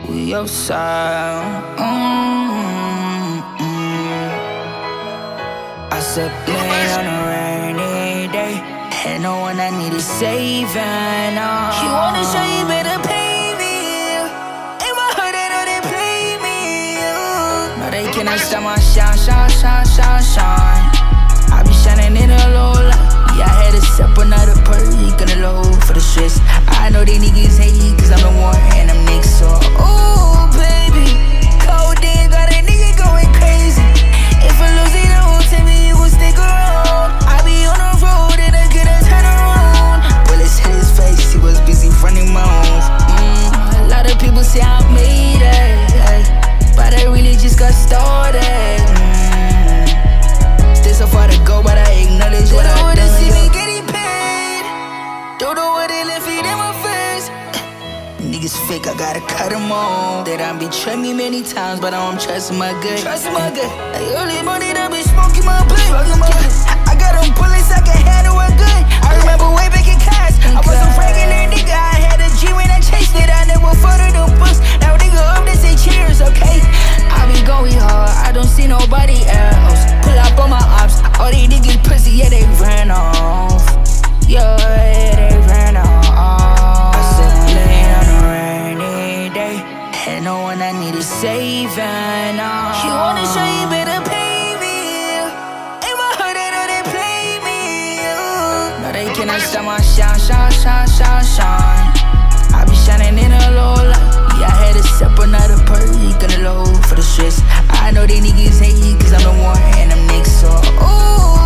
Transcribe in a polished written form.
with your side. I said play on a rainy day, had no one I needed saving. He wanna show you better pay me. In my heart they know they play me. No, they cannot stop my shine. I be shining in a low light. Yeah, I had to sip another perk, gonna low for the stress. I know they niggas hate cause I'm the one and them niggas so. Ooh, baby, codeine got a nigga going crazy. If I lose it, don't tell me you gon' stick around. I be on the road and I get a turn around. Bullets hit his face, he was busy running mouth. A lot of people say I made it, but I really just got started. Still so far to go, but I acknowledge what I done. They don't wanna see me getting paid. Don't know what they left it in my face. Niggas fake, I gotta cut them off. They done betrayed me many times, but I'm trusting my gut. Like early money, done been smoking my blood. I got them bullets, I can handle a gun. I remember way back in class, I was a regular nigga. I had a G when I chased it. I never followed them books. Now nigga up, they say cheers, okay? I be going hard, I don't see nobody else. Pull up on my ops, all these niggas pussy, yeah, they ran off. Yeah, they ran off. I said playing on a rainy day, had no one I needed saving. He wanna show you better pay me. In my heart they know they play me. No, they cannot stop my shine. I be shining in a low light. Yeah, I had to sip another perk, gonna low for the stress. I know they niggas hate cause I'm the one and them niggas so. Ooh.